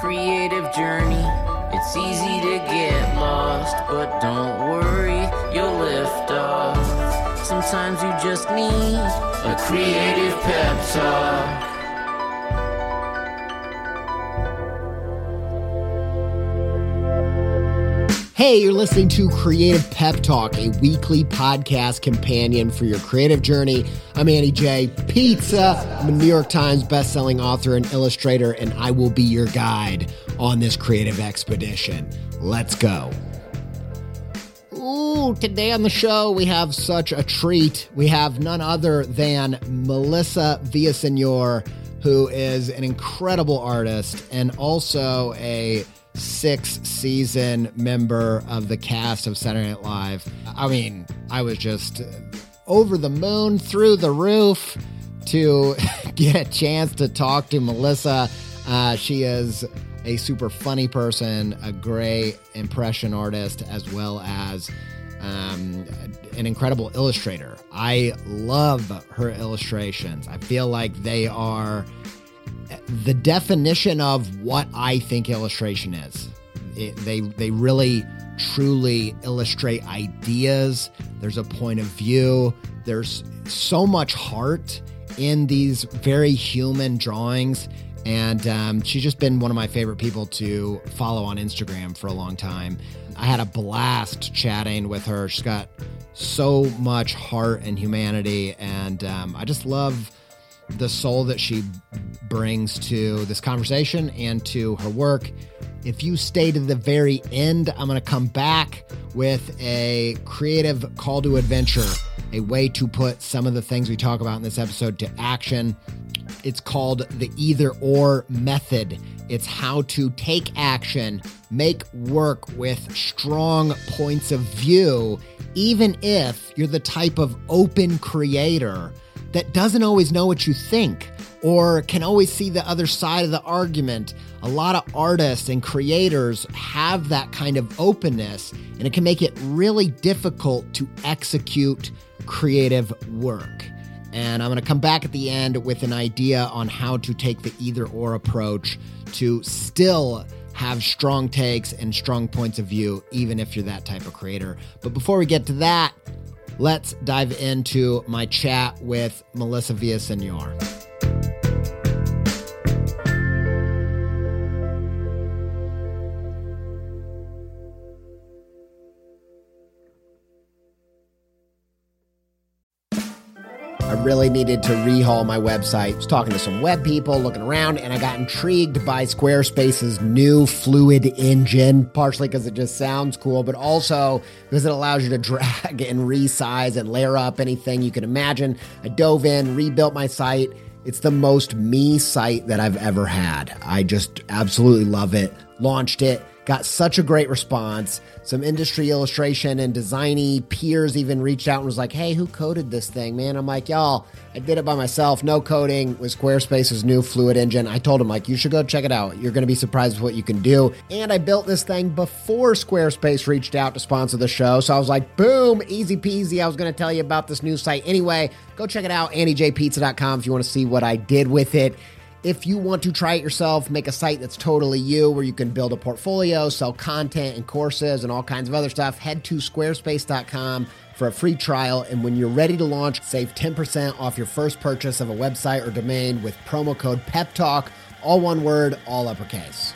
creative journey. It's easy to get lost, but don't worry, you'll lift off. Sometimes you just need a creative pep talk. Hey, you're listening to Creative Pep Talk, a weekly podcast companion for your creative journey. I'm Annie J. Pizza. I'm a New York Times bestselling author and illustrator, and I will be your guide on this creative expedition. Let's go. Ooh, today on the show, we have such a treat. We have none other than Melissa Villaseñor, who is an incredible artist and also a 6-season member of the cast of Saturday Night Live. I mean, I was just over the moon, through the roof to get a chance to talk to Melissa. She is a super funny person, a great impression artist, as well as an incredible illustrator. I love her illustrations. I feel like they are the definition of what I think illustration is. They really, truly illustrate ideas. There's a point of view. There's so much heart in these very human drawings. And she's just been one of my favorite people to follow on Instagram for a long time. I had a blast chatting with her. She's got so much heart and humanity. And I just love the soul that she brings to this conversation and to her work. If you stay to the very end, I'm going to come back with a creative call to adventure, a way to put some of the things we talk about in this episode to action. It's called the either or method. It's how to take action, make work with strong points of view, even if you're the type of open creator that doesn't always know what you think or can always see the other side of the argument. A lot of artists and creators have that kind of openness, and it can make it really difficult to execute creative work. And I'm going to come back at the end with an idea on how to take the either or approach to still have strong takes and strong points of view, even if you're that type of creator. But before we get to that, let's dive into my chat with Melissa Villaseñor. I really needed to rehaul my website. I was talking to some web people, looking around, and I got intrigued by Squarespace's new Fluid engine, partially because it just sounds cool, but also because it allows you to drag and resize and layer up anything you can imagine. I dove in, rebuilt my site. It's the most me site that I've ever had. I just absolutely love it. Launched it. Got such a great response. Some industry illustration and designy peers even reached out and was like, hey, who coded this thing, man? I'm like, y'all, I did it by myself. No coding with Squarespace's new Fluid engine. I told him, like, you should go check it out. You're going to be surprised with what you can do. And I built this thing before Squarespace reached out to sponsor the show. So I was like, boom, easy peasy. I was going to tell you about this new site anyway. Go check it out, AnnieJPizza.com, if you want to see what I did with it. If you want to try it yourself, make a site that's totally you, where you can build a portfolio, sell content and courses and all kinds of other stuff, head to squarespace.com for a free trial. And when you're ready to launch, save 10% off your first purchase of a website or domain with promo code PEPTALK, all one word, all uppercase.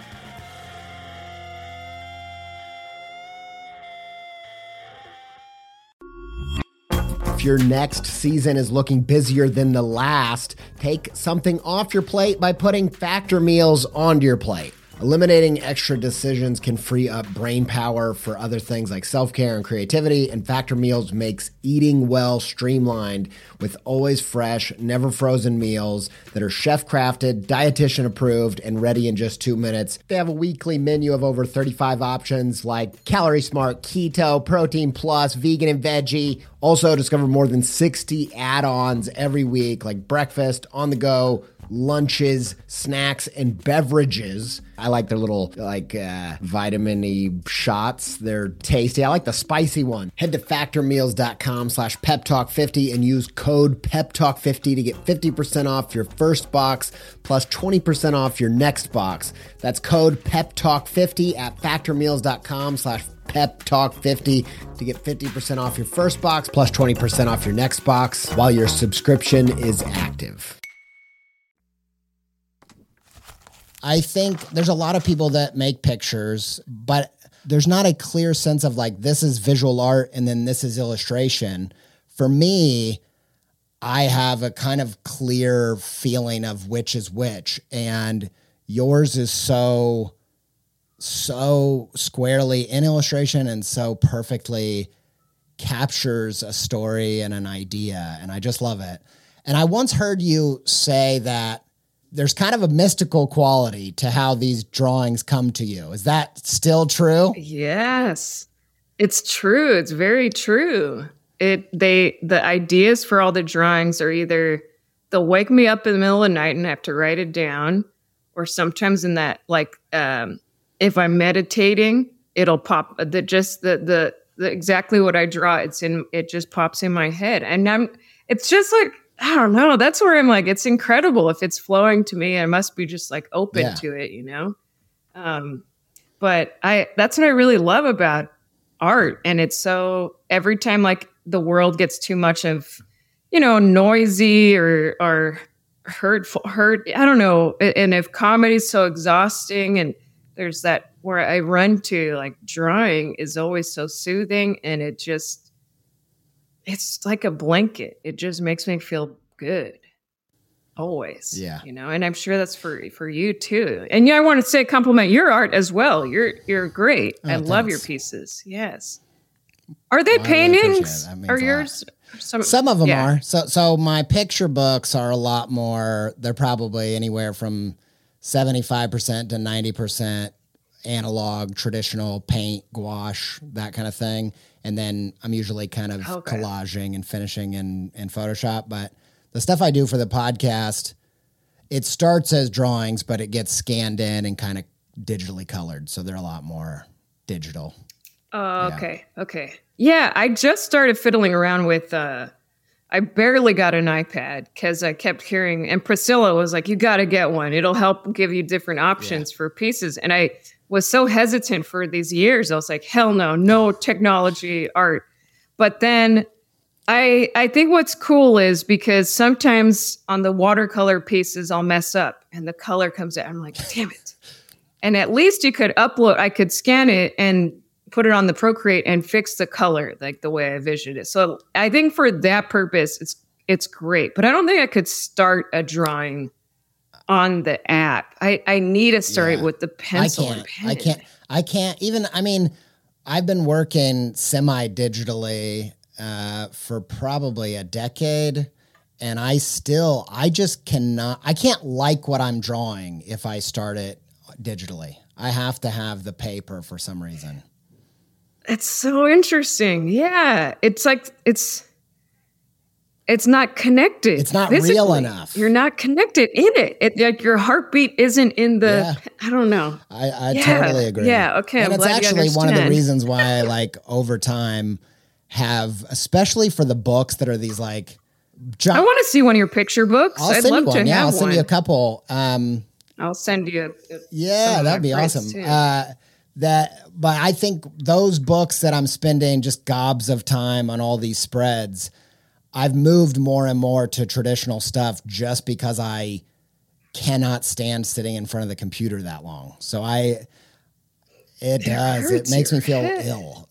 If your next season is looking busier than the last, take something off your plate by putting Factor meals onto your plate. Eliminating extra decisions can free up brain power for other things like self-care and creativity, and Factor Meals makes eating well streamlined with always fresh, never frozen meals that are chef-crafted, dietitian approved, and ready in just 2 minutes. They have a weekly menu of over 35 options like Calorie Smart, Keto, Protein Plus, Vegan and Veggie. Also discover more than 60 add-ons every week like breakfast, on the go, lunches, snacks, and beverages. I like their little vitamin-y shots. They're tasty. I like the spicy one. Head to factormeals.com/peptalk50 and use code peptalk50 to get 50% off your first box plus 20% off your next box. That's code peptalk50 at factormeals.com/peptalk50 to get 50% off your first box plus 20% off your next box while your subscription is active. I think there's a lot of people that make pictures, but there's not a clear sense of like, this is visual art and then this is illustration. For me, I have a kind of clear feeling of which is which, and yours is so squarely in illustration and so perfectly captures a story and an idea, and I just love it. And I once heard you say that there's kind of a mystical quality to how these drawings come to you. Is that still true? Yes, it's true. It's very true. The ideas for all the drawings are either they'll wake me up in the middle of the night and I have to write it down, or sometimes in that, if I'm meditating, it'll pop the exactly what I draw. It just pops in my head, and it's just like, I don't know. That's where I'm like, it's incredible. If it's flowing to me, I must be just like open to it, you know? But that's what I really love about art. And it's so, every time like the world gets too much of, noisy or hurtful, I don't know. And if comedy's so exhausting, and there's that where I run to, like, drawing is always so soothing, and it's like a blanket. It just makes me feel good. Always. Yeah. And I'm sure that's for you too. And I want to compliment your art as well. You're great. I love your pieces. Yes. Are they paintings? Are yours? Some of them are. So my picture books are a lot more, they're probably anywhere from 75% to 90% analog, traditional paint, gouache, that kind of thing. And then I'm usually kind of collaging and finishing in Photoshop. But the stuff I do for the podcast, it starts as drawings, but it gets scanned in and kind of digitally colored. So they're a lot more digital. Okay. Yeah, I just started fiddling around with, I barely got an iPad because I kept hearing, and Priscilla was like, you got to get one. It'll help give you different options for pieces. And I was so hesitant for these years. I was like, hell no technology art. But then I think what's cool is because sometimes on the watercolor pieces, I'll mess up and the color comes out. I'm like, damn it. And at least I could scan it and put it on the Procreate and fix the color like the way I visioned it. So I think for that purpose, it's great. But I don't think I could start a drawing on the app. I need to start with the pencil and pen. I can't even, I've been working semi-digitally for probably a decade, and I can't like what I'm drawing if I start it digitally. I have to have the paper for some reason. It's so interesting. Yeah. It's like, it's not connected. It's not physically. Real enough. You're not connected in it. Like your heartbeat isn't in the, I don't know. I totally agree. Yeah. Okay. And it's actually one of the reasons why I like over time have, especially for the books that are these like, I want to see one of your picture books. I'd love to have one. I'll send you a couple. I'll send you. That'd be awesome. But I think those books that I'm spending just gobs of time on all these spreads, I've moved more and more to traditional stuff just because I cannot stand sitting in front of the computer that long. So it makes me feel ill.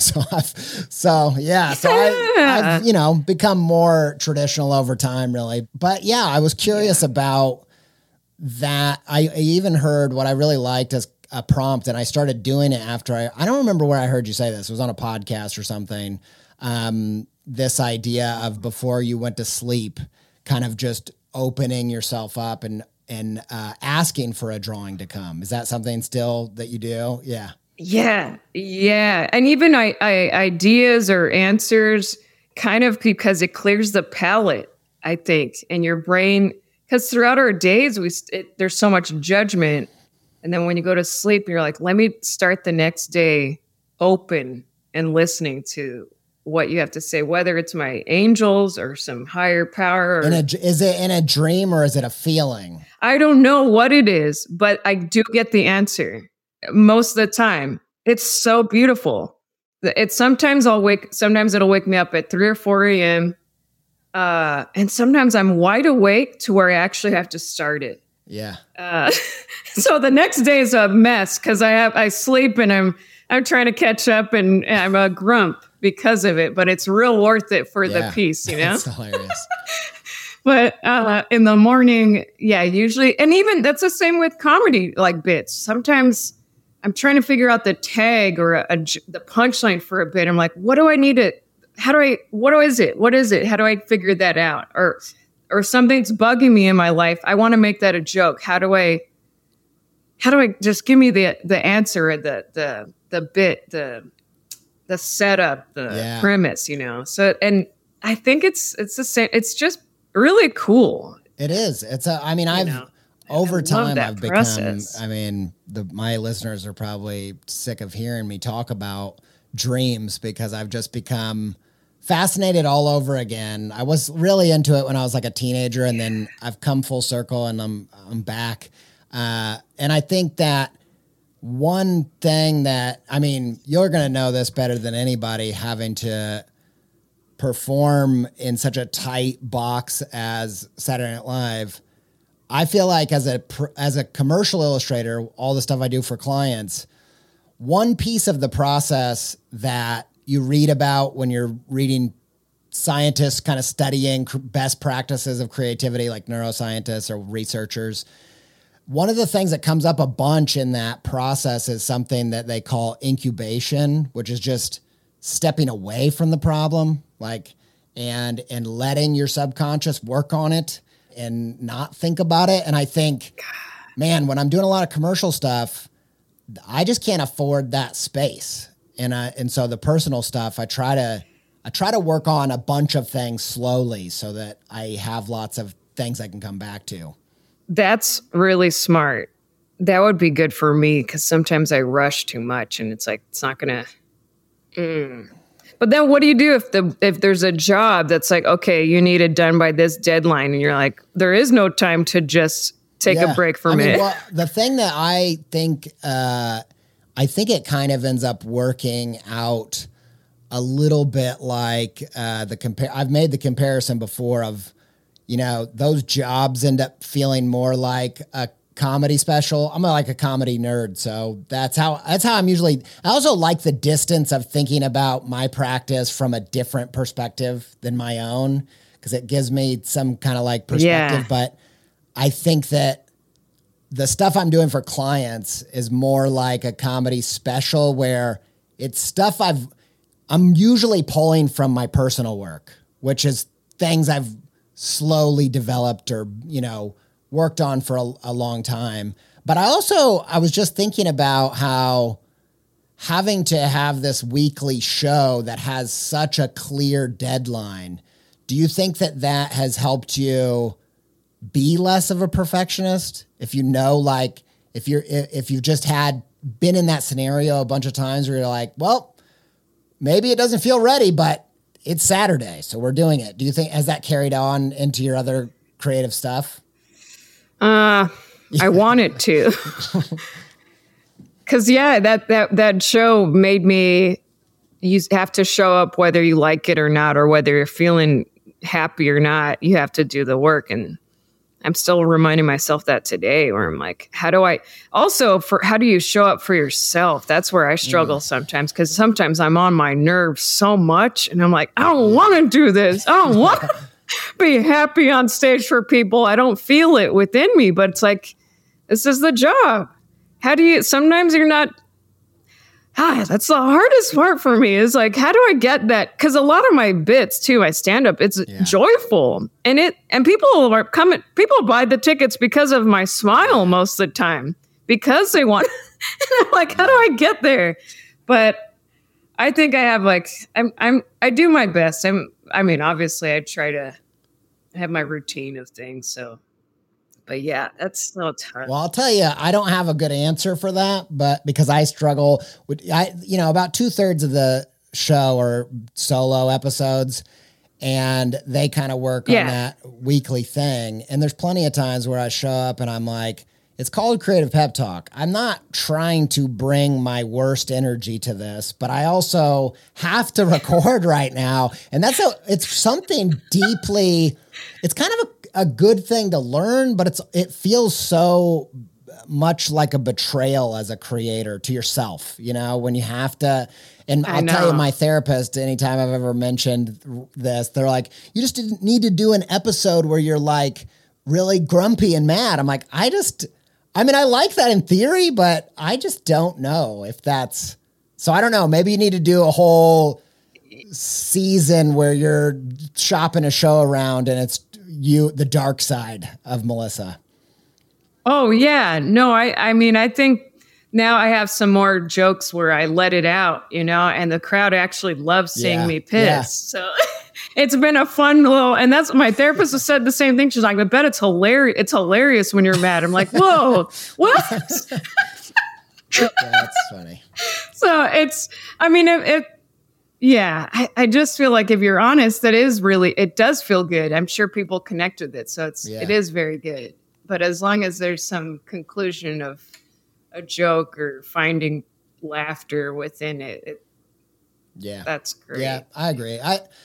I've become more traditional over time, really. But yeah, I was curious about that. I even heard what I really liked as a prompt, and I started doing it after I don't remember where I heard you say this. It was on a podcast or something. This idea of before you went to sleep, kind of just opening yourself up and asking for a drawing to come. Is that something still that you do? Yeah. Yeah. And even ideas or answers, kind of because it clears the palette, I think, and your brain because throughout our days, there's so much judgment. And then when you go to sleep, you're like, let me start the next day open and listening to what you have to say, whether it's my angels or some higher power. Is it in a dream or is it a feeling? I don't know what it is, but I do get the answer most of the time. It's so beautiful. Sometimes it'll wake me up at 3 or 4 a.m. And sometimes I'm wide awake to where I actually have to start it. Yeah. So the next day is a mess because I sleep and I'm trying to catch up and I'm a grump because of it, but it's real worth it for the peace, you know? That's hilarious. But in the morning, usually, and even that's the same with comedy, like bits. Sometimes I'm trying to figure out the tag or the punchline for a bit. I'm like, what is it? What is it? How do I figure that out? Or something's bugging me in my life. I want to make that a joke. How do I just give me the answer, the bit, the setup, the premise, you know? So, and I think it's the same. It's just really cool. It is. Over time, I've process. My listeners are probably sick of hearing me talk about dreams because I've just become fascinated all over again. I was really into it when I was like a teenager, and then I've come full circle and I'm back. And I think that one thing that, you're going to know this better than anybody, having to perform in such a tight box as Saturday Night Live. I feel like as a commercial illustrator, all the stuff I do for clients, one piece of the process that you read about when you're reading scientists kind of studying best practices of creativity, like neuroscientists or researchers, one of the things that comes up a bunch in that process is something that they call incubation, which is just stepping away from the problem, and letting your subconscious work on it and not think about it. And I think, man, when I'm doing a lot of commercial stuff, I just can't afford that space. And so the personal stuff, I try to work on a bunch of things slowly so that I have lots of things I can come back to. That's really smart. That would be good for me because sometimes I rush too much and it's like, it's not going to. But then what do you do if there's a job that's like, okay, you need it done by this deadline, and you're like, there is no time to just take a break from it. Well, the thing that I think it kind of ends up working out a little bit like I've made the comparison before of, those jobs end up feeling more like a comedy special. I'm like a comedy nerd, so that's how I'm usually. I also like the distance of thinking about my practice from a different perspective than my own, because it gives me some kind of like perspective. Yeah. But I think that the stuff I'm doing for clients is more like a comedy special where it's stuff I'm usually pulling from my personal work, which is things I've slowly developed or, worked on for a long time. But I was just thinking about how having to have this weekly show that has such a clear deadline, do you think that has helped you be less of a perfectionist? If if you've just been in that scenario a bunch of times where you're like, well, maybe it doesn't feel ready, but it's Saturday, so we're doing it. Do you think, has that carried on into your other creative stuff? I want it to. Cause that show made me, you have to show up whether you like it or not, or whether you're feeling happy or not, you have to do the work. And I'm still reminding myself that today, where I'm like, how do you show up for yourself? That's where I struggle sometimes. Cause sometimes I'm on my nerves so much and I'm like, I don't want to do this. I don't want to be happy on stage for people. I don't feel it within me, but it's like, this is the job. Sometimes you're not, that's the hardest part for me is like, how do I get that? Cause a lot of my bits too, my stand up, it's joyful and people buy the tickets because of my smile most of the time because they want, and I'm like, how do I get there? But I think I have I do my best. Obviously I try to have my routine of things. So But yeah, that's so tough. Well, I'll tell you, I don't have a good answer for that, but because I struggle with, about 2/3 of the show are solo episodes, and they kind of work on that weekly thing. And there's plenty of times where I show up and I'm like, it's called Creative Pep Talk. I'm not trying to bring my worst energy to this, but I also have to record right now. And it's something deeply, it's kind of a good thing to learn, but it feels so much like a betrayal as a creator to yourself, when you have to. And I'll tell you, my therapist, anytime I've ever mentioned this, they're like, you just didn't need to do an episode where you're like really grumpy and mad. I'm like, I like that in theory, but I just don't know if that's, so I don't know. Maybe you need to do a whole season where you're shopping a show around and it's the dark side of Melissa. Oh yeah. No, I think now I have some more jokes where I let it out, and the crowd actually loves seeing me pissed. Yeah. So it's been a fun little, and that's my therapist has said the same thing. She's like, I bet it's hilarious. It's hilarious when you're mad. I'm like, whoa, what? That's funny. So I just feel like if you're honest, it does feel good. I'm sure people connect with it. So it is very good. But as long as there's some conclusion of a joke or finding laughter within it, that's great. Yeah, I agree.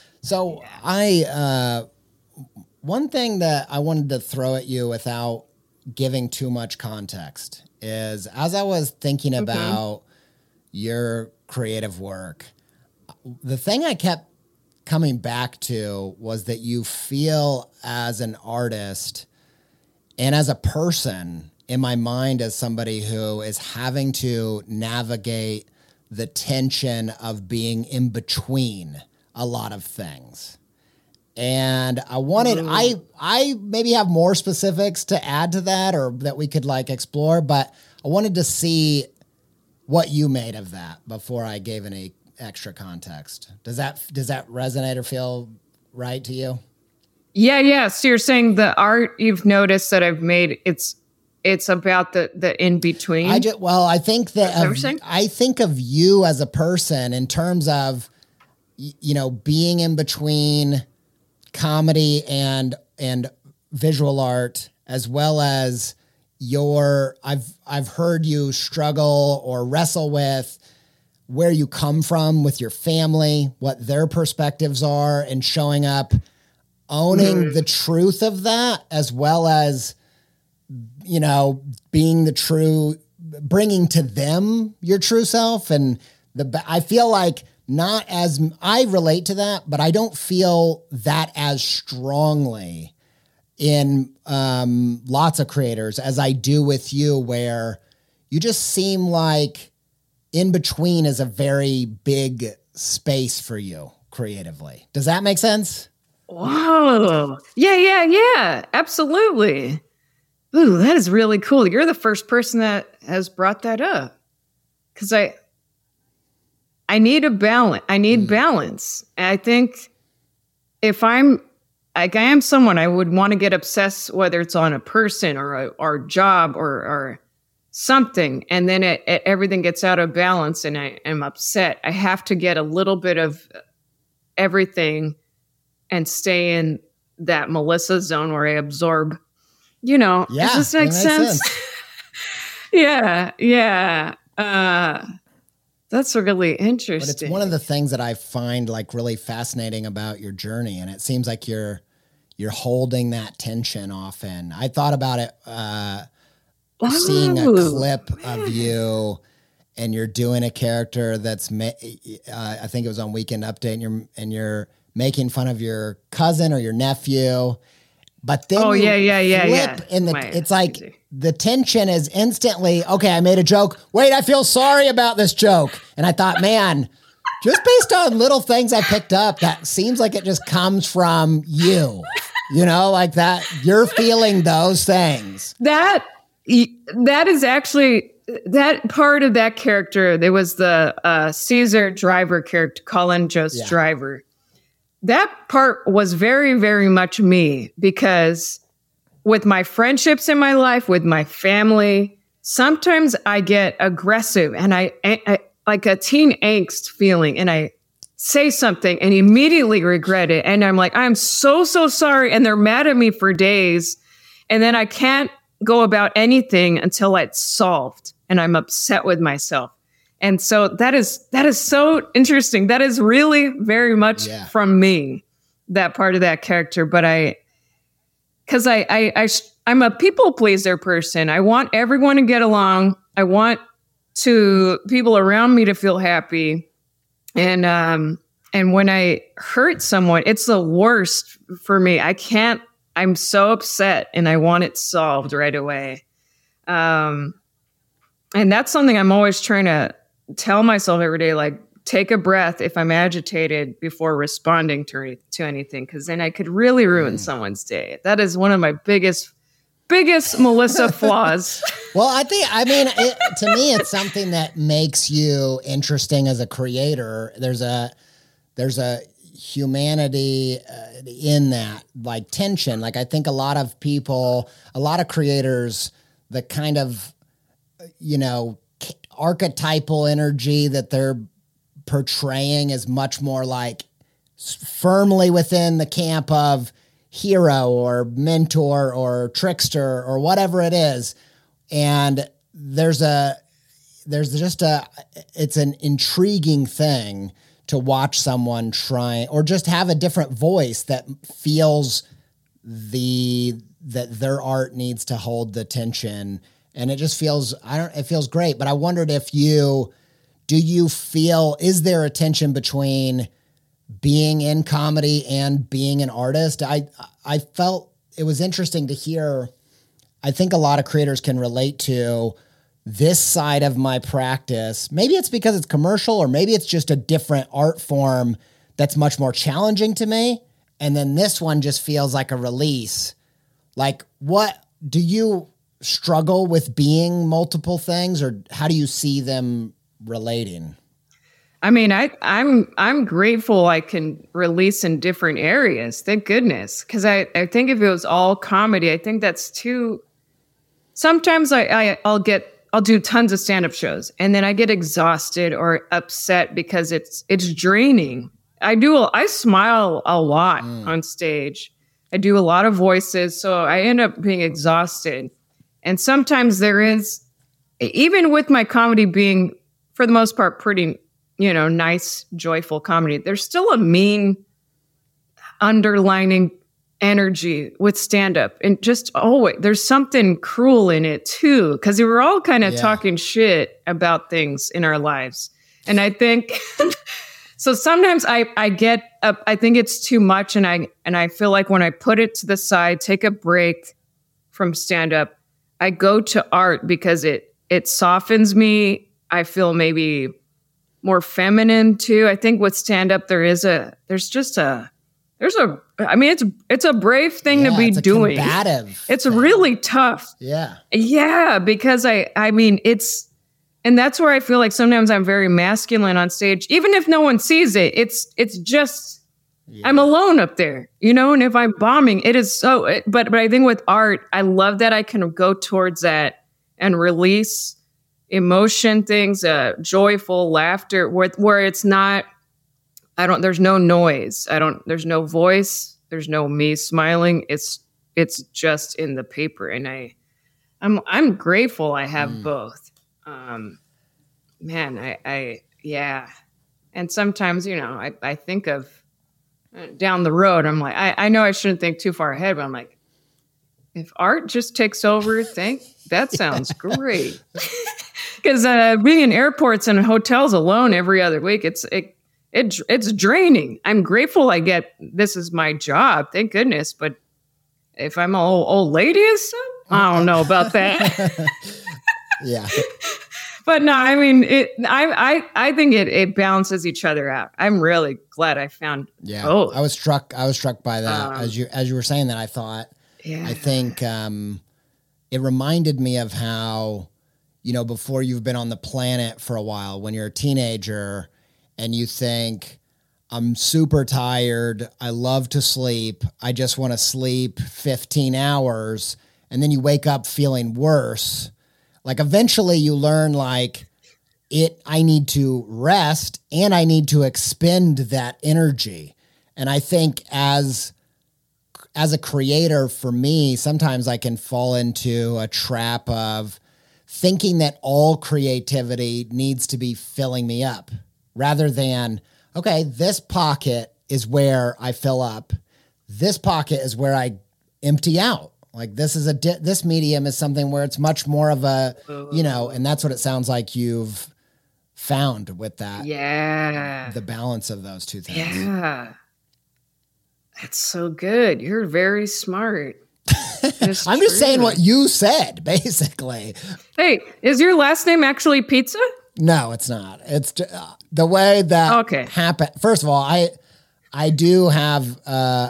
One thing that I wanted to throw at you without giving too much context is, as I was thinking about your creative work, the thing I kept coming back to was that you feel as an artist and as a person, in my mind, as somebody who is having to navigate the tension of being in between a lot of things. And I wanted, I maybe have more specifics to add to that, or that we could explore, but I wanted to see what you made of that before I gave any extra context. Does that resonate or feel right to you? Yeah. So you're saying the art you've noticed that I've made, it's about the in between. I think that I think of you as a person in terms of, being in between comedy and visual art, as well as I've heard you struggle or wrestle with where you come from with your family, what their perspectives are, and showing up, owning the truth of that, as well as, being bringing to them your true self. And I feel like I relate to that, but I don't feel that as strongly in lots of creators as I do with you, where you just seem like in between is a very big space for you creatively. Does that make sense? Wow. Yeah. Absolutely. Ooh, that is really cool. You're the first person that has brought that up. Because I need a balance. I need balance. And I think if I am someone, I would want to get obsessed, whether it's on a person or a job or something, and then everything gets out of balance and I am upset. I have to get a little bit of everything and stay in that Melissa zone where I absorb, it just makes sense. Yeah. That's really interesting. But it's one of the things that I find really fascinating about your journey. And it seems like you're holding that tension often. I thought about it, seeing a clip of you, and you're doing a character that's, I think it was on Weekend Update, and you're making fun of your cousin or your nephew. But then flip it's like crazy. The tension is instantly, okay, I made a joke. Wait, I feel sorry about this joke. And I thought, man, just based on little things I picked up, that seems like it just comes from you, like that. You're feeling those things. That is actually, that part of that character, there was the Caesar Driver character, Colin Jost Driver. That part was very, very much me, because with my friendships in my life, with my family, sometimes I get aggressive and I like a teen angst feeling, and I say something and immediately regret it. And I'm like, I'm so sorry. And they're mad at me for days. And then I can't go about anything until it's solved and I'm upset with myself. And so that is so interesting. That is really very much from me, that part of that character. But I'm a people pleaser person. I want everyone to get along. I want people around me to feel happy. And when I hurt someone, it's the worst for me. I'm so upset and I want it solved right away. And that's something I'm always trying to tell myself every day, like, take a breath if I'm agitated before responding to anything, because then I could really ruin someone's day. That is one of my biggest Melissa flaws. Well, to me, it's something that makes you interesting as a creator. There's a humanity in that, like tension. Like, I think a lot of creators, the kind of, archetypal energy that they're portraying is much more like firmly within the camp of hero or mentor or trickster or whatever it is. And it's an intriguing thing to watch someone try, or just have a different voice that feels that their art needs to hold the tension. And it just feels, it feels great. But I wondered if do you feel, is there a tension between being in comedy and being an artist? I felt it was interesting to hear. I think a lot of creators can relate to this side of my practice. Maybe it's because it's commercial, or maybe it's just a different art form that's much more challenging to me. And then this one just feels like a release. Like, what do you struggle with being multiple things, or how do you see them relating? I mean, I'm grateful I can release in different areas. Thank goodness. Because I think if it was all comedy, I think that's too. Sometimes I'll do tons of stand-up shows and then I get exhausted or upset because it's draining. I smile a lot on stage. I do a lot of voices, so I end up being exhausted. And sometimes there is, even with my comedy being, for the most part, pretty, nice, joyful comedy, there's still a mean underlining energy with stand-up. And just always, there's something cruel in it too, because we were all kind of talking shit about things in our lives. And I think, so sometimes I get up, I think it's too much. And I feel like when I put it to the side, take a break from stand-up, I go to art because it softens me. I feel maybe more feminine too. I think with stand-up, it's a brave thing to be doing. It's really tough. Yeah. Yeah. Because and that's where I feel like sometimes I'm very masculine on stage, even if no one sees it. It's just, I'm alone up there, and if I'm bombing, it is so, but I think with art, I love that I can go towards that and release emotion things, joyful laughter where it's not, there's no noise. There's no voice. There's no me smiling. It's just in the paper. And I'm grateful I have both. Yeah. And sometimes, I think of down the road, I'm like, I know I shouldn't think too far ahead, but I'm like, if art just takes over, that sounds great. Because being in airports and hotels alone every other week, it's draining. I'm grateful this is my job, thank goodness. But if I'm an old lady and stuff, I don't know about that. Yeah. But no, I mean, I think it balances each other out. I'm really glad I found both. I was struck by that as you were saying that. I thought, I think it reminded me of how, before you've been on the planet for a while, when you're a teenager and you think, I'm super tired. I love to sleep. I just want to sleep 15 hours. And then you wake up feeling worse. Like eventually you learn like I need to rest and I need to expend that energy. And I think as a creator, for me, sometimes I can fall into a trap of thinking that all creativity needs to be filling me up rather than, okay, this pocket is where I fill up. This pocket is where I empty out. Like this is this medium is something where it's much more of a, and that's what it sounds like you've found with that. Yeah. The balance of those two things. Yeah. That's so good. You're very smart. I'm just saying what you said, basically. Hey, is your last name actually Pizza? No, it's not. It's the way that happened. First of all, I do have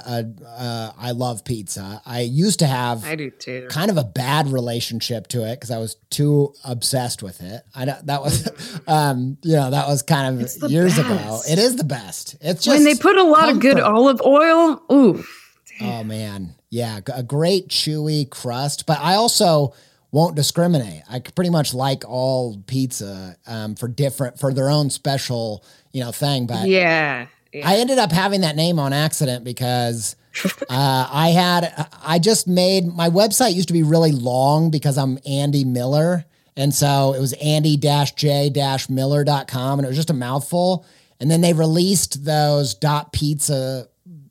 I love pizza. I used to have I do too. Kind of a bad relationship to it because I was too obsessed with it. That was that was kind of years ago. It is the best. It's just when they put a lot of good olive oil. Ooh. Oh man. Yeah, a great chewy crust, but I also won't discriminate. I pretty much like all pizza for their own special, thing, but yeah. I ended up having that name on accident because my website used to be really long because I'm Andy Miller. And so it was andy-j-miller.com and it was just a mouthful. And then they released those .pizza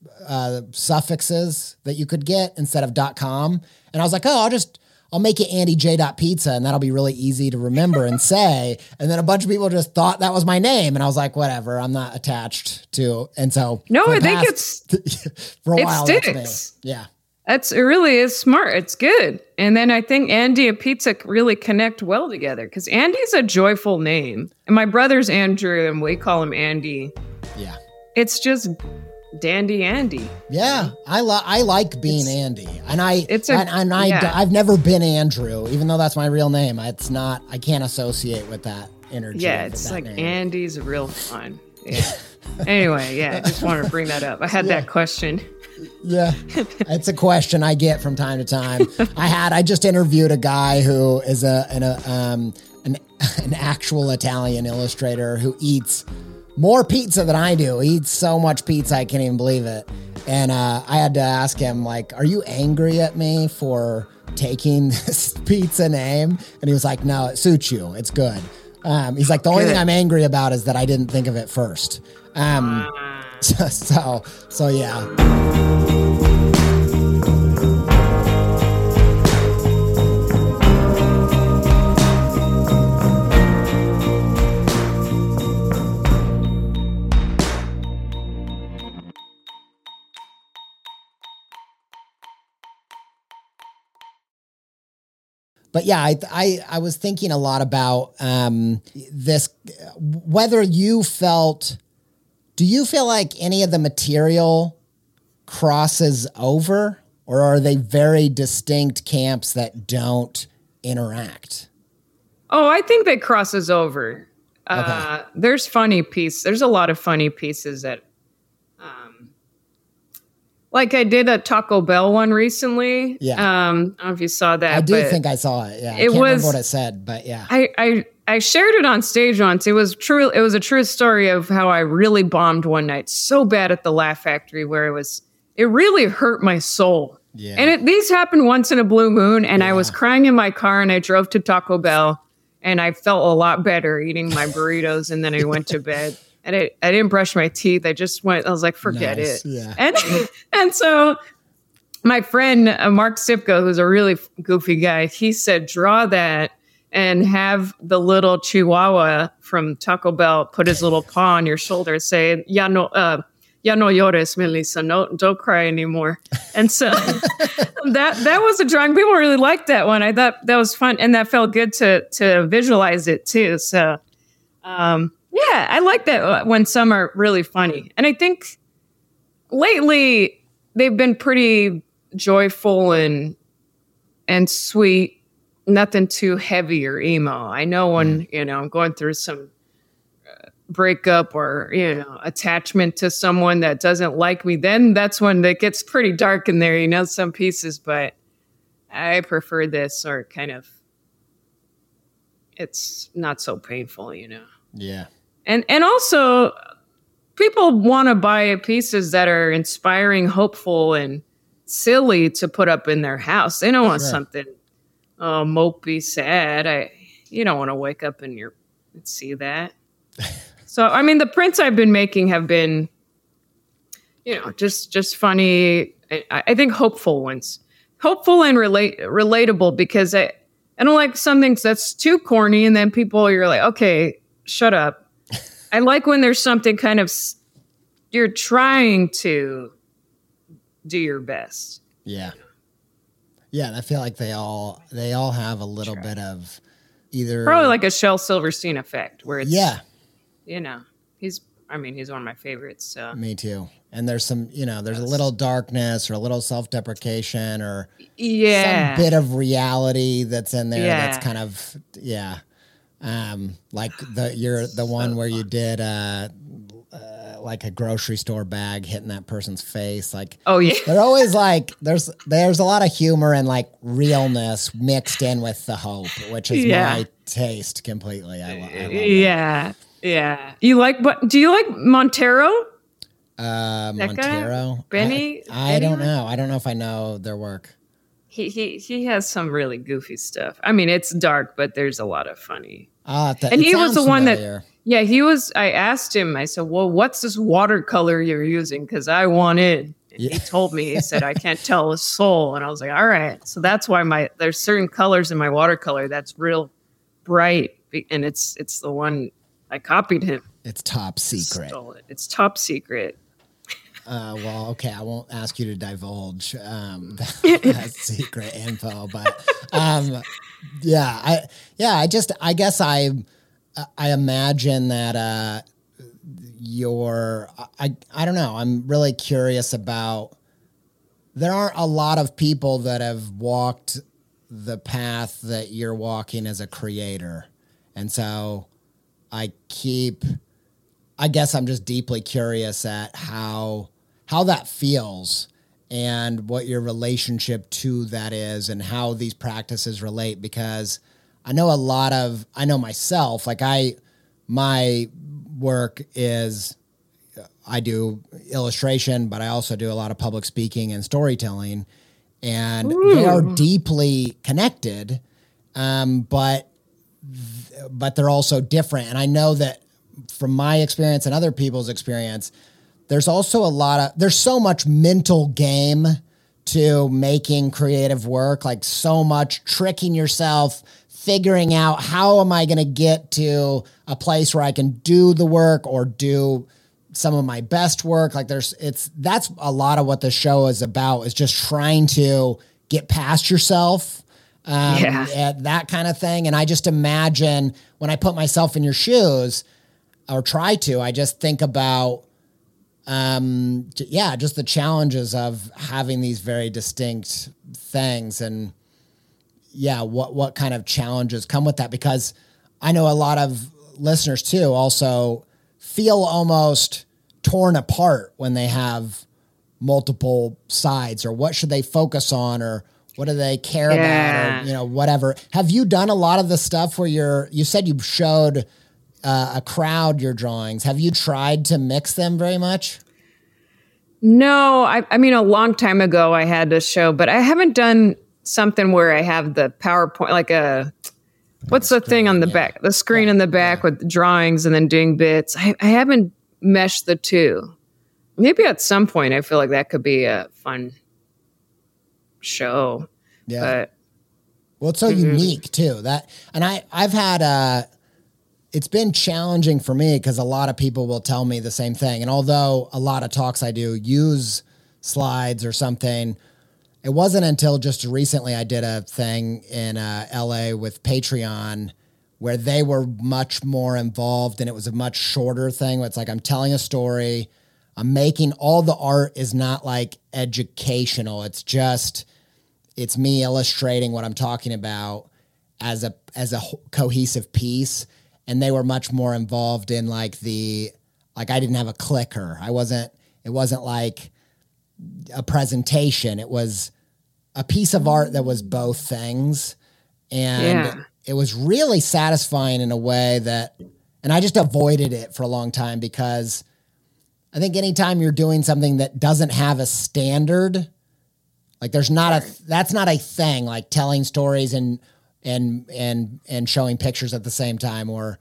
suffixes that you could get instead of .com. And I was like, I'll make it andyj.pizza and that'll be really easy to remember and say. And then a bunch of people just thought that was my name. And I was like, whatever, I'm not attached to. And so no, I think for a while, sticks. That's me. Yeah. It really is smart. It's good. And then I think Andy and Pizza really connect well together because Andy's a joyful name. And my brother's Andrew and we call him Andy. Yeah. It's just Dandy Andy. Yeah, I like being Andy, and I've never been Andrew, even though that's my real name. I can't associate with that energy. Yeah, it's like name. Andy's real fun. Yeah. Anyway, I just wanted to bring that up. I had that question. Yeah, it's a question I get from time to time. I just interviewed a guy who is an actual Italian illustrator who eats more pizza than I do. He eats so much pizza, I can't even believe it. And I had to ask him, like, are you angry at me for taking this pizza name? And he was like, no, it suits you. It's good. He's like, the only thing I'm angry about is that I didn't think of it first. So yeah. But yeah, I was thinking a lot about this, whether do you feel like any of the material crosses over, or are they very distinct camps that don't interact? Oh, I think that crosses over. Okay. There's a lot of funny pieces that like I did a Taco Bell one recently. Yeah. I don't know if you saw that. I do think I saw it. Yeah. I can't remember what it said, but yeah. I shared it on stage once. It was a true story of how I really bombed one night so bad at the Laugh Factory where it really hurt my soul. Yeah. And these happened once in a blue moon and I was crying in my car and I drove to Taco Bell and I felt a lot better eating my burritos and then I went to bed. And I didn't brush my teeth. I was like, forget it. Yeah. And so my friend, Mark Sipko, who's a really goofy guy, he said, draw that and have the little Chihuahua from Taco Bell put his little paw on your shoulder and say, ya no llores, Melissa. No, don't cry anymore. And so that was a drawing. People really liked that one. I thought that was fun. And that felt good to visualize it too. So, yeah, I like that when some are really funny. And I think lately they've been pretty joyful and sweet, nothing too heavy or emo. I know when, I'm going through some breakup or, attachment to someone that doesn't like me, then that's when it gets pretty dark in there, some pieces, but I prefer this or kind of, it's not so painful, Yeah. And also people want to buy pieces that are inspiring, hopeful, and silly to put up in their house. They don't want something mopey, sad. You don't want to wake up and see that. So, I mean, the prints I've been making have been, just funny. I think hopeful ones, hopeful and relatable, because I don't like something that's too corny. And then you're like, okay, shut up. I like when there's something kind of, you're trying to do your best. Yeah. Yeah. And I feel like they all have a little bit of either. Probably like a Shel Silverstein effect where it's, yeah. He's one of my favorites. So. Me too. And there's some, there's a little darkness or a little self-deprecation or some bit of reality that's in there. That's kind of, like you're the one where you did, like a grocery store bag hitting that person's face. Like, oh yeah, they're always like, there's a lot of humor and like realness mixed in with the hope, which is my taste completely. I love that. Yeah. Do you like Montero? Montero? Benny? I don't know. I don't know if I know their work. He has some really goofy stuff. I mean, it's dark, but there's a lot of funny. And he was the one that, I asked him, I said, well, what's this watercolor you're using? Because I want it. And he told me, he said, I can't tell a soul. And I was like, all right. So that's why there's certain colors in my watercolor that's real bright. And it's the one I copied him. It's top secret. Stole it. It's top secret. Well, okay, I won't ask you to divulge that secret info, but I guess I imagine that I don't know. I'm really curious about. There aren't a lot of people that have walked the path that you're walking as a creator, and so I guess I'm just deeply curious at how that feels and what your relationship to that is and how these practices relate, because I know myself, like my work is, I do illustration, but I also do a lot of public speaking and storytelling, and they are deeply connected. But they're also different. And I know that from my experience and other people's experience, there's also there's so much mental game to making creative work, like so much tricking yourself, figuring out how am I going to get to a place where I can do the work or do some of my best work. Like that's a lot of what the show is about, is just trying to get past yourself. At that kind of thing. And I just imagine when I put myself in your shoes or try to, I just think about, just the challenges of having these very distinct things and what kind of challenges come with that? Because I know a lot of listeners too also feel almost torn apart when they have multiple sides, or what should they focus on, or what do they care about, or, whatever. Have you done a lot of the stuff where you said you showed a crowd your drawings? Have you tried to mix them very much? No, I mean, a long time ago I had a show, but I haven't done something where I have the PowerPoint, like what's the thing on the back, the screen in the back with the drawings and then doing bits. I haven't meshed the two. Maybe at some point I feel like that could be a fun show. But it's so unique too, I've had it's been challenging for me because a lot of people will tell me the same thing, and although a lot of talks I do use slides or something, it wasn't until just recently I did a thing in LA with Patreon where they were much more involved, and it was a much shorter thing. It's like I'm telling a story, I'm making, all the art is not like educational. It's me illustrating what I'm talking about as a cohesive piece. and they were much more involved in like I didn't have a clicker. It wasn't like a presentation. It was a piece of art that was both things. And it was really satisfying in a way that, and I just avoided it for a long time because I think anytime you're doing something that doesn't have a standard, like that's not a thing, like telling stories and showing pictures at the same time, or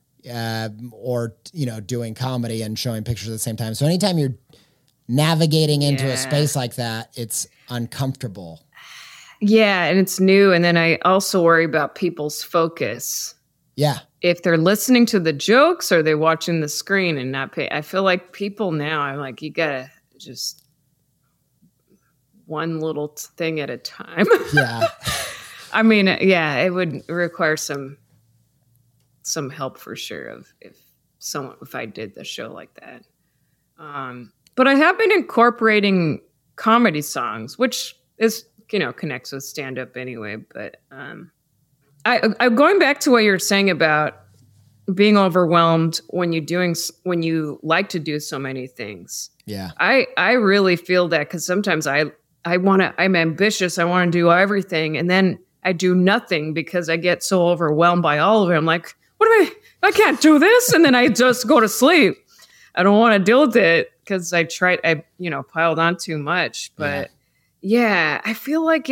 doing comedy and showing pictures at the same time. So anytime you're navigating into a space like that, it's uncomfortable. Yeah, and it's new. And then I also worry about people's focus. Yeah. If they're listening to the jokes or they're watching the screen and not pay. I feel like people now, I'm like, you gotta just one little thing at a time. Yeah. I mean, it would require some help for sure if I did the show like that. But I have been incorporating comedy songs, which is, connects with stand-up anyway. But I'm going back to what you're saying about being overwhelmed when you like to do so many things. Yeah. I really feel that because sometimes I'm ambitious. I want to do everything. And then I do nothing because I get so overwhelmed by all of it. I'm like, I can't do this. And then I just go to sleep. I don't want to deal with it because I piled on too much. But yeah, I feel like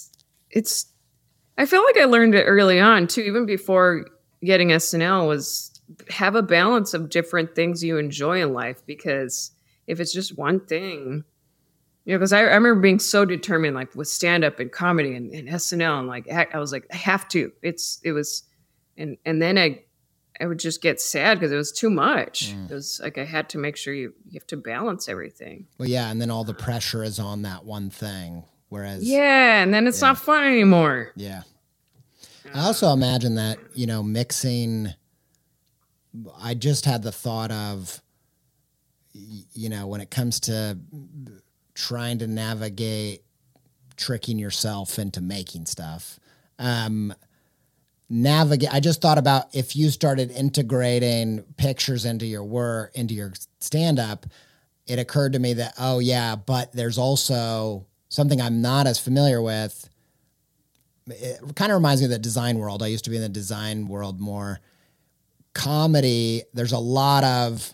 I feel like I learned it early on too, even before getting SNL, was have a balance of different things you enjoy in life. Because if it's just one thing, because I remember being so determined, like with stand-up and comedy and SNL, and like I was like, I have to. And then I would just get sad because it was too much. It was like I had to make sure you have to balance everything. Well, yeah, and then all the pressure is on that one thing, whereas and then it's not fun anymore. Yeah. I also imagine that, mixing, I just had the thought of, when it comes to trying to navigate tricking yourself into making stuff, I just thought about if you started integrating pictures into your work, into your stand-up, it occurred to me that, but there's also something I'm not as familiar with. It kind of reminds me of the design world. I used to be in the design world more. Comedy, there's a lot of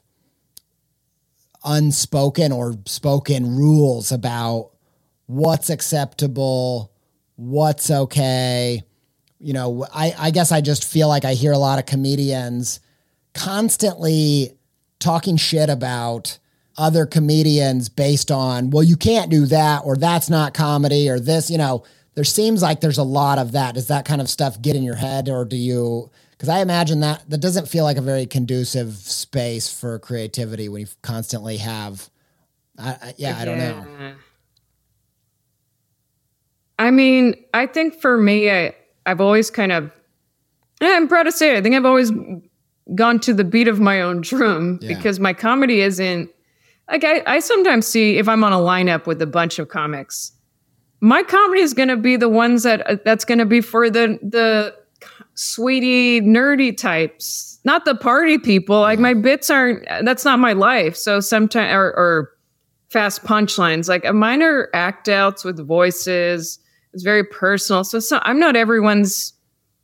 unspoken or spoken rules about what's acceptable, what's okay. I guess I just feel like I hear a lot of comedians constantly talking shit about other comedians based on, well, you can't do that, or that's not comedy, or this, there seems like there's a lot of that. Does that kind of stuff get in your head, or do you, because I imagine that doesn't feel like a very conducive space for creativity when you constantly have, I don't know. I mean, I think for me, I've always I'm proud to say it, I think I've always gone to the beat of my own drum because my comedy isn't, like I sometimes see if I'm on a lineup with a bunch of comics, my comedy is going to be the ones that's going to be for the sweetie, nerdy types, not the party people. Like my bits that's not my life. So sometimes, or fast punchlines, like mine are act outs with voices. It's very personal. So I'm not everyone's,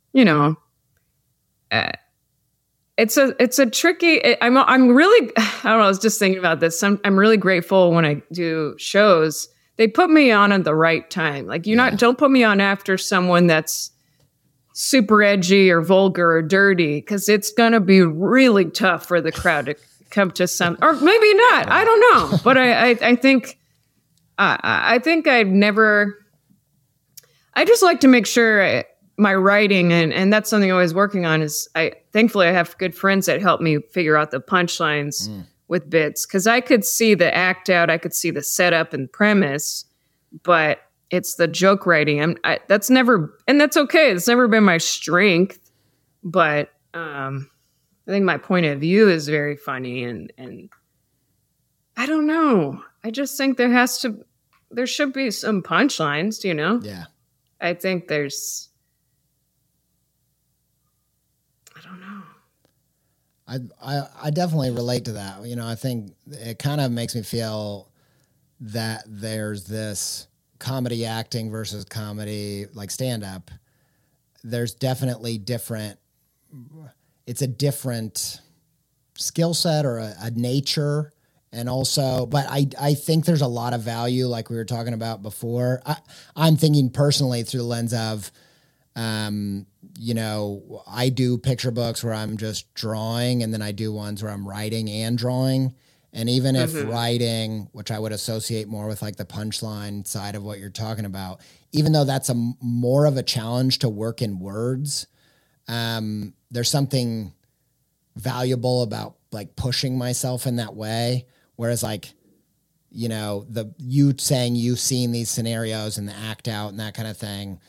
it's a tricky, I'm really, I don't know, I was just thinking about this. I'm really grateful when I do shows. They put me on at the right time. Like don't put me on after someone that's super edgy or vulgar or dirty, because it's going to be really tough for the crowd to come to some, or maybe not. I don't know. But I think I've never, I just like to make sure my writing, and that's something I'm always working on, is thankfully I have good friends that help me figure out the punchlines with bits, because I could see the act out, I could see the setup and premise, but it's the joke writing. That's never, and that's okay. It's never been my strength, but I think my point of view is very funny, and I don't know. I just think there should be some punchlines, Yeah. I think I don't know. I definitely relate to that. You know, I think it kind of makes me feel that there's this comedy acting versus comedy, like stand up. There's definitely it's a different skill set or a nature. And also, but I think there's a lot of value, like we were talking about before. I'm thinking personally through the lens of, you know, I do picture books where I'm just drawing, and then I do ones where I'm writing and drawing. And even if writing, which I would associate more with like the punchline side of what you're talking about, even though that's more of a challenge to work in words, there's something valuable about like pushing myself in that way. Whereas like, you know, you saying you've seen these scenarios and the act out and that kind of thing.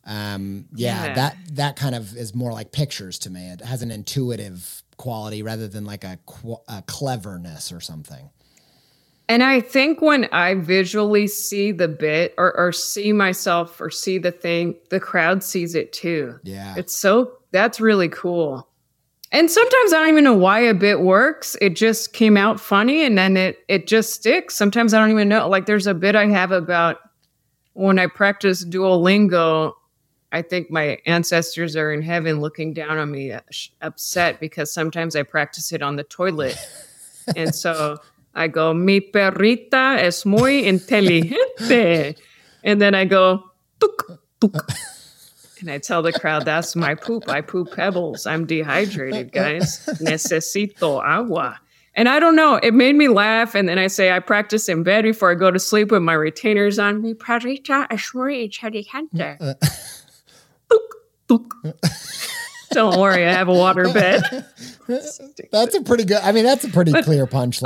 That kind of is more like pictures to me. It has an intuitive quality rather than like a cleverness or something. And I think when I visually see the bit or see myself or see the thing, the crowd sees it too. Yeah. That's really cool. And sometimes I don't even know why a bit works. It just came out funny and then it just sticks. Sometimes I don't even know. Like there's a bit I have about when I practice Duolingo, I think my ancestors are in heaven looking down on me upset because sometimes I practice it on the toilet. And so I go, mi perrita es muy inteligente. And then I go, tuk, tuk. And I tell the crowd, that's my poop. I poop pebbles. I'm dehydrated, guys. Necesito agua. And I don't know. It made me laugh. And then I say, I practice in bed before I go to sleep with my retainers on. Mi perrita es muy inteligente. Tuk, tuk. Don't worry, I have a water bed. That's a pretty good, that's a pretty clear punchline.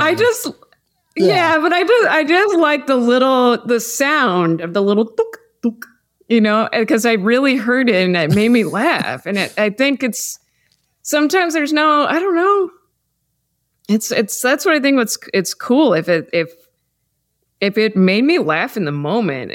But I just like the sound of the little tuk, tuk. You know, because I really heard it and it made me laugh. And I think sometimes there's I don't know. That's what I think it's cool. If it made me laugh in the moment,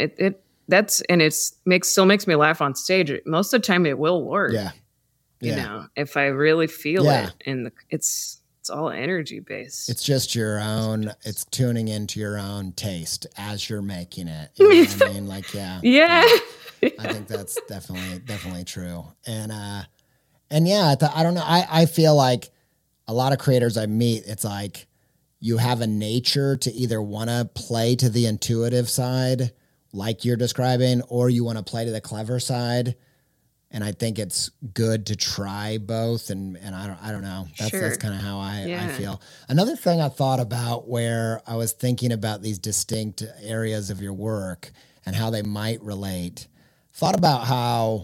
still makes me laugh on stage. Most of the time it will work. Yeah. You know, if I really feel it and it's all energy based. It's just your own, it's tuning into your own taste as you're making it. You know what I mean? Like, yeah. I think that's definitely true. And I don't know. I feel like a lot of creators I meet, it's like you have a nature to either want to play to the intuitive side, like you're describing, or you want to play to the clever side. And I think it's good to try both. And I don't know. That's kind of how I feel. Another thing I thought about where I was thinking about these distinct areas of your work and how they might relate. Thought about how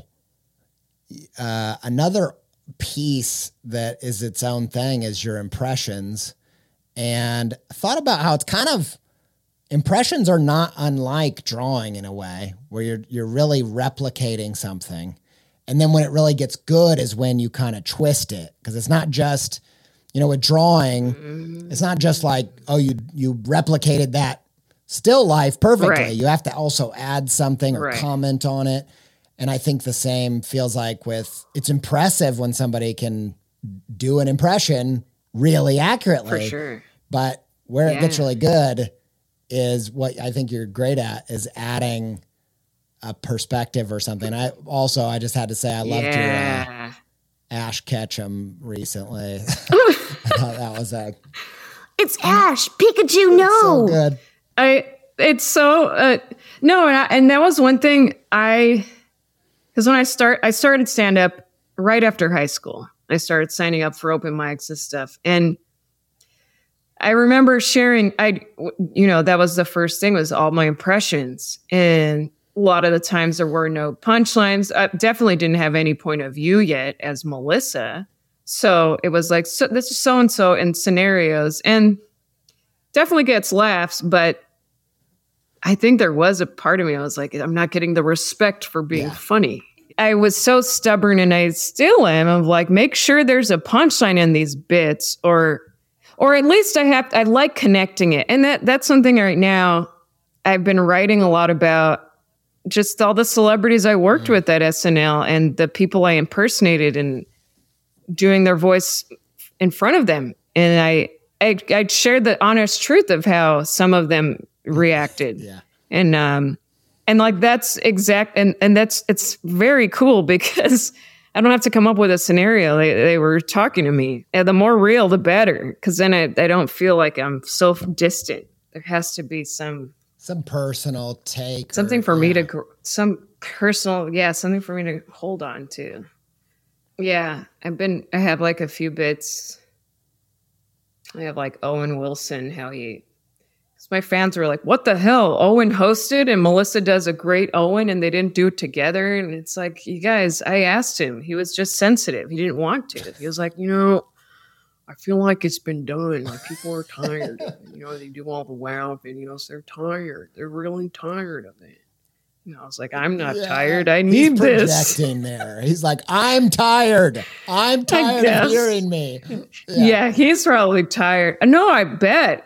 another piece that is its own thing is your impressions, and thought about how it's kind of impressions are not unlike drawing in a way where you're really replicating something, and then when it really gets good is when you kind of twist it, because it's not just, you know, with drawing, it's not just like, oh, you replicated that still life perfectly. Right. You have to also add something or comment on it. And I think the same feels like it's impressive when somebody can do an impression really accurately. For sure. But where it gets really good is what I think you're great at is adding a perspective or something. I just had to say, I loved your Ash Ketchum recently. I thought that was it's Ash, Pikachu, no. So good. And that was one thing because when I started stand up right after high school. I started signing up for open mics and stuff. And I remember sharing, that was the first thing, was all my impressions. And a lot of the times there were no punchlines. I definitely didn't have any point of view yet as Melissa. So it was like, so this is so-and-so in scenarios, and definitely gets laughs, but I think there was a part of me, I was like, I'm not getting the respect for being funny. I was so stubborn, and I still am, of like, make sure there's a punchline in these bits, or at least I like connecting it. And that's something right now I've been writing a lot about, just all the celebrities I worked with at SNL and the people I impersonated and doing their voice in front of them. And I shared the honest truth of how some of them reacted. Yeah. And like that's exact. And it's very cool because I don't have to come up with a scenario. They were talking to me. And the more real, the better. Because then I don't feel like I'm so distant. There has to be some personal take. Something for me to, something for me to hold on to. Yeah. I have like a few bits. I have like Owen Wilson, my fans were like, what the hell? Owen hosted and Melissa does a great Owen and they didn't do it together. And it's like, you guys, I asked him. He was just sensitive. He didn't want to. He was like, I feel like it's been done. Like people are tired. They do all the wow videos. They're tired. They're really tired of it. I was like, I'm not tired. I need this. Projecting there. He's like, I'm tired. I'm tired of hearing me. Yeah, he's probably tired. No, I bet.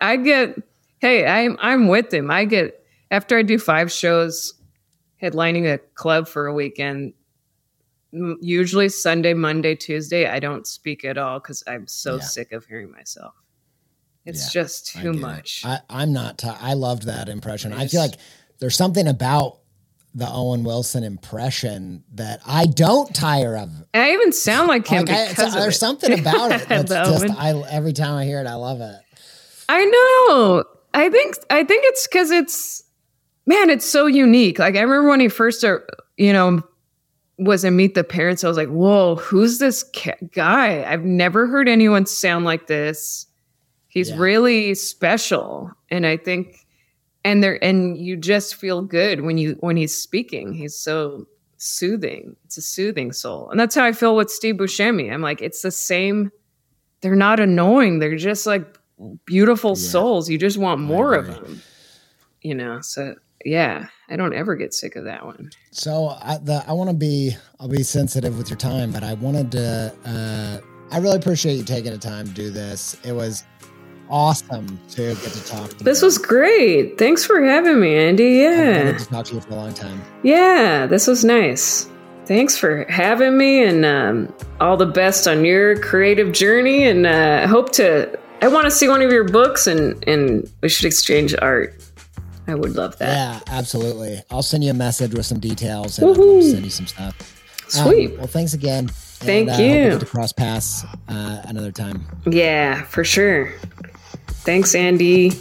I'm with him. After I do 5 shows headlining a club for a weekend, usually Sunday, Monday, Tuesday, I don't speak at all because I'm so sick of hearing myself. It's just too much. I'm not. I loved that impression. I feel like there's something about the Owen Wilson impression that I don't tire of. I even sound like him there's something about it that's just. Every time I hear it, I love it. I know. I think it's because it's so unique. Like I remember when he first, was in Meet the Parents. I was like, whoa, who's this guy? I've never heard anyone sound like this. He's really special. And I think, and you just feel good when he's speaking. He's so soothing. It's a soothing soul. And that's how I feel with Steve Buscemi. I'm like, it's the same. They're not annoying. They're just like beautiful souls. You just want more of them, So yeah, I don't ever get sick of that one. So I'll be sensitive with your time, but I wanted to, I really appreciate you taking the time to do this. It was awesome to get to talk to you. This was great. Thanks for having me, Andy. Yeah. I wanted to talk to you for a long time. Yeah, this was nice. Thanks for having me, and all the best on your creative journey. And I want to see one of your books, and we should exchange art. I would love that. Yeah, absolutely. I'll send you a message with some details, and I'll send you some stuff. Sweet. Well, thanks again. Thank you. Hope we get to cross paths another time. Yeah, for sure. Thanks, Andy.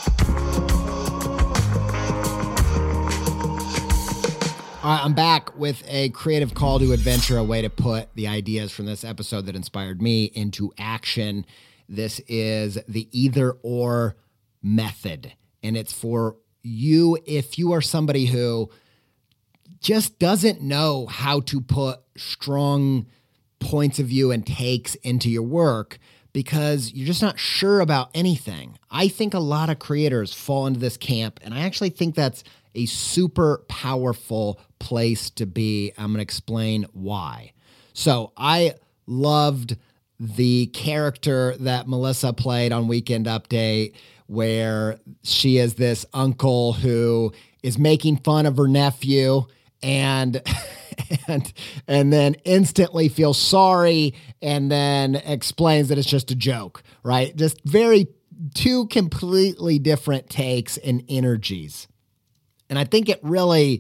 All right, I'm back with a creative call to adventure, a way to put the ideas from this episode that inspired me into action. This is the either or method, and it's for you if you are somebody who just doesn't know how to put strong points of view and takes into your work because you're just not sure about anything. I think a lot of creators fall into this camp, and I actually think that's a super powerful place to be. I'm going to explain why. So I loved the character that Melissa played on Weekend Update, where she is this uncle who is making fun of her nephew and then instantly feels sorry and then explains that it's just a joke, right? Just two completely different takes and energies. And I think it really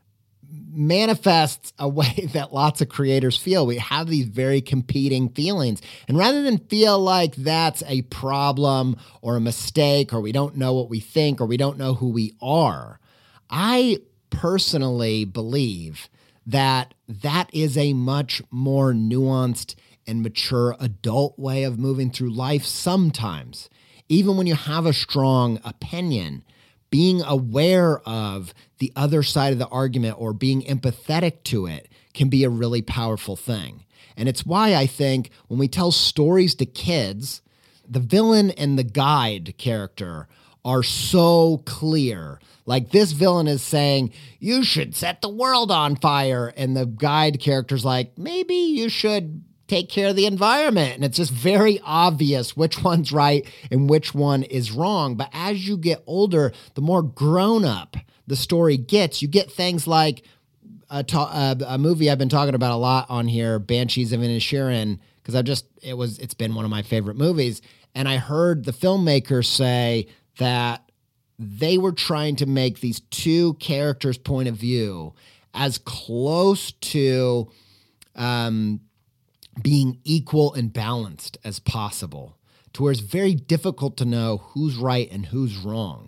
manifests a way that lots of creators feel. We have these very competing feelings. And rather than feel like that's a problem or a mistake, or we don't know what we think, or we don't know who we are, I personally believe that is a much more nuanced and mature adult way of moving through life sometimes. Even when you have a strong opinion, being aware of the other side of the argument or being empathetic to it can be a really powerful thing. And it's why I think when we tell stories to kids, the villain and the guide character are so clear. Like this villain is saying, you should set the world on fire. And the guide character's like, maybe you should take care of the environment. And it's just very obvious which one's right and which one is wrong. But as you get older, the more grown up the story gets, you get things like a movie I've been talking about a lot on here, Banshees of Inisherin, because it's been one of my favorite movies. And I heard the filmmakers say that they were trying to make these two characters' point of view as close to being equal and balanced as possible, to where it's very difficult to know who's right and who's wrong.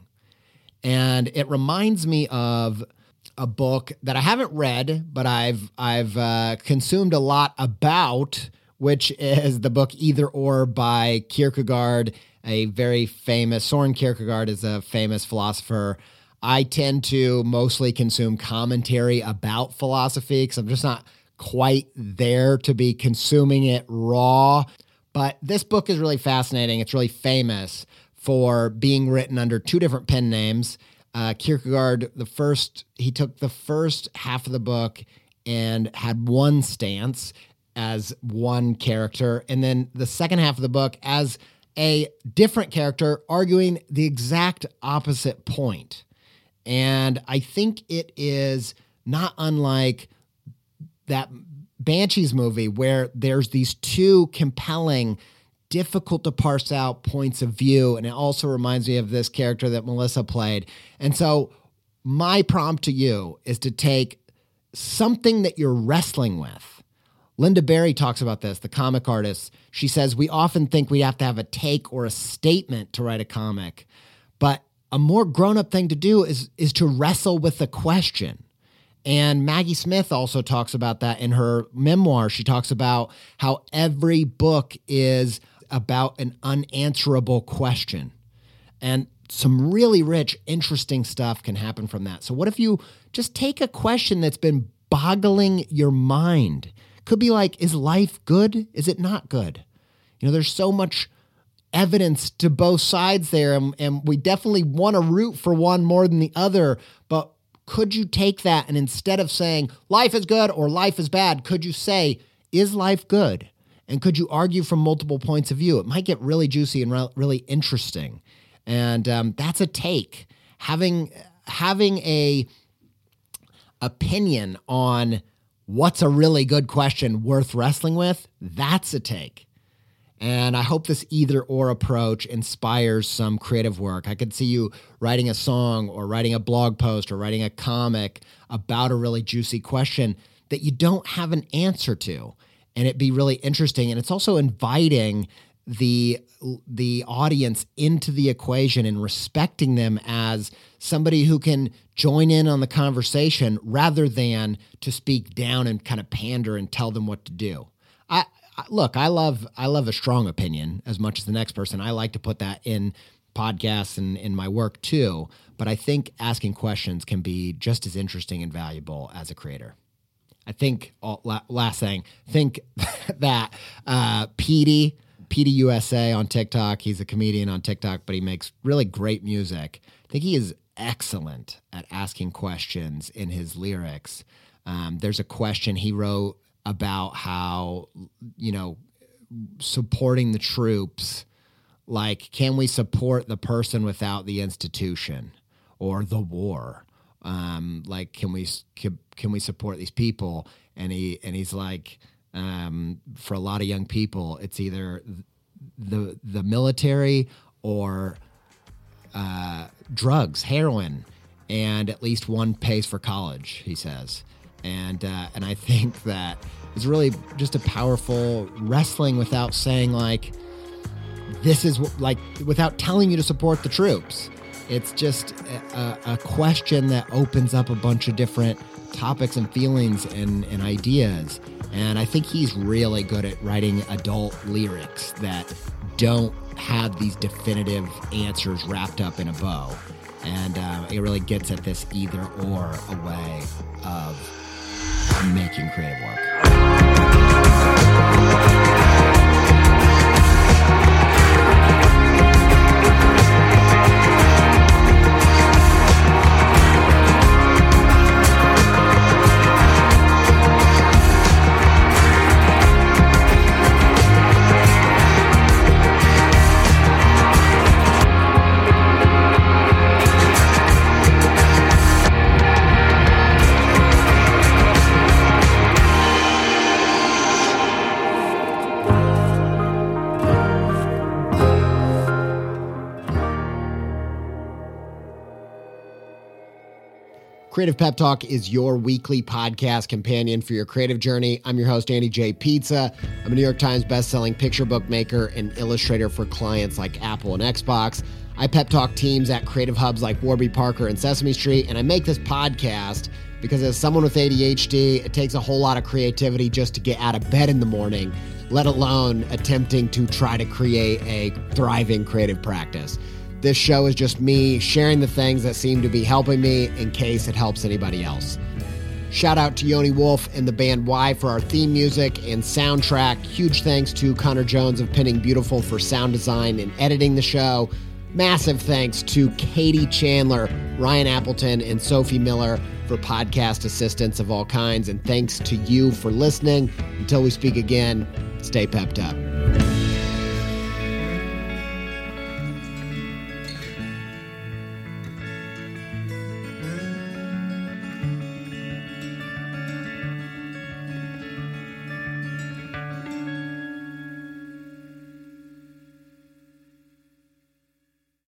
And it reminds me of a book that I haven't read, but I've consumed a lot about, which is the book Either Or by Kierkegaard, a very famous, Soren Kierkegaard is a famous philosopher. I tend to mostly consume commentary about philosophy because I'm just not quite there to be consuming it raw. But this book is really fascinating. It's really famous for being written under two different pen names. Kierkegaard, he took the first half of the book and had one stance as one character, and then the second half of the book as a different character arguing the exact opposite point. And I think it is not unlike that Banshees movie where there's these two compelling, difficult to parse out points of view. And it also reminds me of this character that Melissa played. And so my prompt to you is to take something that you're wrestling with. Linda Berry talks about this, the comic artist. She says, we often think we have to have a take or a statement to write a comic, but a more grown-up thing to do is to wrestle with the question. And Maggie Smith also talks about that in her memoir. She talks about how every book is about an unanswerable question. And some really rich, interesting stuff can happen from that. So what if you just take a question that's been boggling your mind? Could be like, is life good? Is it not good? There's so much evidence to both sides there, and we definitely want to root for one more than the other, but could you take that and instead of saying life is good or life is bad, could you say, is life good? And could you argue from multiple points of view? It might get really juicy and really interesting. And that's a take. Having a opinion on what's a really good question worth wrestling with, that's a take. And I hope this either or approach inspires some creative work. I could see you writing a song or writing a blog post or writing a comic about a really juicy question that you don't have an answer to. And it'd be really interesting. And it's also inviting the audience into the equation and respecting them as somebody who can join in on the conversation rather than to speak down and kind of pander and tell them what to do. Look, I love a strong opinion as much as the next person. I like to put that in podcasts and in my work too. But I think asking questions can be just as interesting and valuable as a creator. I think, last thing, think that Petey USA on TikTok, he's a comedian on TikTok, but he makes really great music. I think he is excellent at asking questions in his lyrics. There's a question he wrote about how, supporting the troops, like, can we support the person without the institution or the war? Like, can we support these people? And he's like, for a lot of young people, it's either the military or drugs, heroin, and at least one pays for college, he says. And I think that it's really just a powerful wrestling without saying, like, this is like, without telling you to support the troops. It's just a question that opens up a bunch of different topics and feelings and ideas. And I think he's really good at writing adult lyrics that don't have these definitive answers wrapped up in a bow. And it really gets at this either or a way of making creative work. Creative Pep Talk is your weekly podcast companion for your creative journey. I'm your host, Andy J. Pizza. I'm a New York Times bestselling picture book maker and illustrator for clients like Apple and Xbox. I pep talk teams at creative hubs like Warby Parker and Sesame Street, and I make this podcast because as someone with ADHD, it takes a whole lot of creativity just to get out of bed in the morning, let alone attempting to try to create a thriving creative practice. This show is just me sharing the things that seem to be helping me in case it helps anybody else. Shout out to Yoni Wolf and the band Y for our theme music and soundtrack. Huge thanks to Connor Jones of Pinning Beautiful for sound design and editing the show. Massive thanks to Katie Chandler, Ryan Appleton, and Sophie Miller for podcast assistance of all kinds. And thanks to you for listening. Until we speak again, stay pepped up.